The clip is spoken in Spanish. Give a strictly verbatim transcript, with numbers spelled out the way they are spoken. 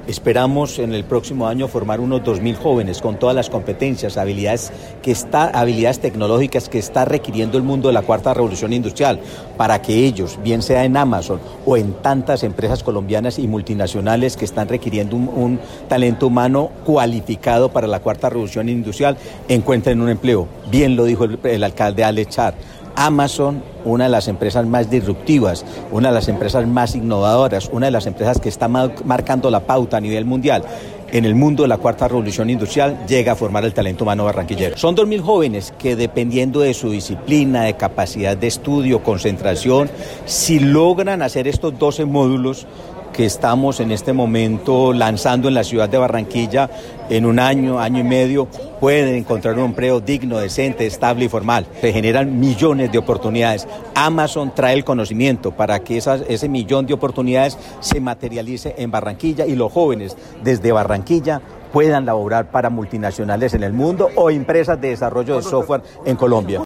Esperamos en el próximo año formar unos dos mil jóvenes con todas las competencias, habilidades, que está, habilidades tecnológicas que está requiriendo el mundo de la cuarta revolución industrial, para que ellos, bien sea en Amazon o en tantas empresas colombianas y multinacionales que están requiriendo un, un talento humano cualificado para la cuarta revolución industrial, encuentren un empleo. Bien lo dijo el, el alcalde Alex Char. Amazon, una de las empresas más disruptivas, una de las empresas más innovadoras, una de las empresas que está marcando la pauta a nivel mundial en el mundo de la cuarta revolución industrial, llega a formar el talento humano barranquillero. Son dos mil jóvenes que, dependiendo de su disciplina, de capacidad de estudio, concentración, si logran hacer estos doce módulos que estamos en este momento lanzando en la ciudad de Barranquilla, en un año, año y medio, pueden encontrar un empleo digno, decente, estable y formal. Se generan millones de oportunidades. Amazon trae el conocimiento para que esas, ese millón de oportunidades se materialice en Barranquilla y los jóvenes desde Barranquilla puedan laborar para multinacionales en el mundo o empresas de desarrollo de software en Colombia.